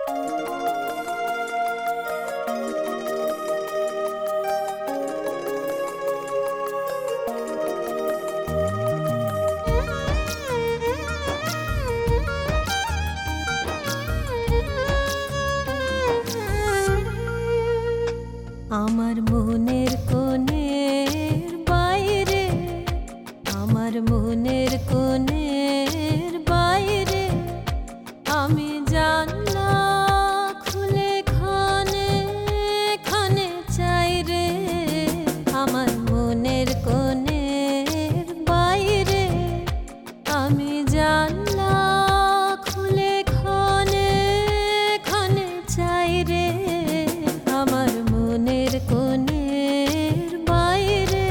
আমার মনের কোণের বাইরে, আমার মনের কোণের বাইরে আমি জানলা খুলে ক্ষণে ক্ষণে চাই রে। আমার মনের কোণের বাইরে আমি জানলা খুলে ক্ষণে ক্ষণে চাই রে। আমার মনের কোণের বাইরে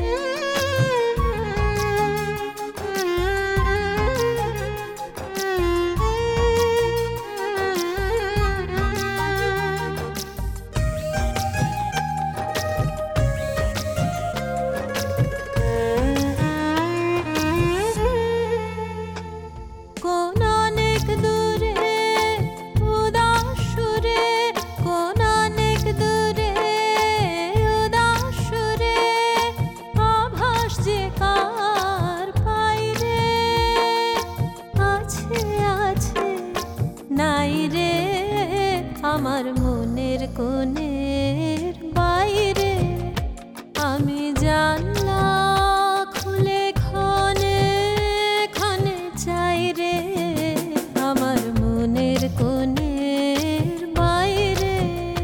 কোন অনেক দূরে উদাস সুরে, কোন অনেক দূরে উদাস সুরে আভাস যে কার পাই রে। আছে আছে নাই রে আমার মনের কোণের বাইরে আমি জানলা খুলে ক্ষণে ক্ষণে চাই রে। আমার মনের কোণের বাইরে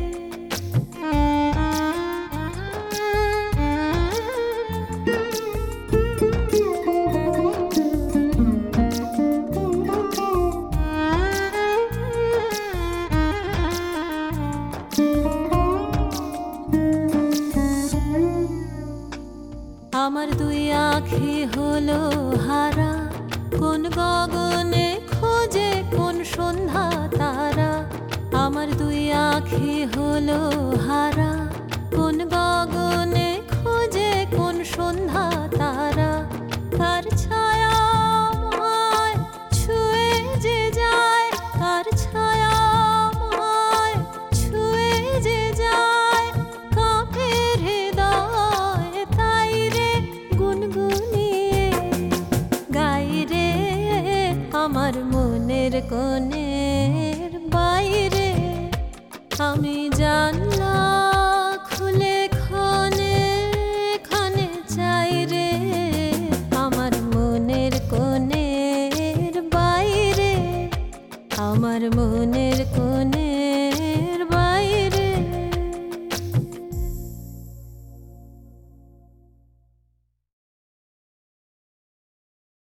আমার দুই আঁখি হলো হারা, কোন গগনে খোঁজে কোন সন্ধ্যা তারা। আমার দুই আঁখি হলো হারা, কোন গগনে খোঁজে কোন সন্ধ্যা তারা। কার ছায়া আমায় ছুঁয়ে যে যায়, কার ছায়া আমায় ছুঁয়ে যে যায় কাঁপে হৃদয় তাই রে। গুনগুনিয়ে গাই রে আমার মনের কোণের বাইরে আমি জানলা খুলে ক্ষণে ক্ষণে চাই রে। আমার মনের কোণের বাইরে, আমার মনের কোণে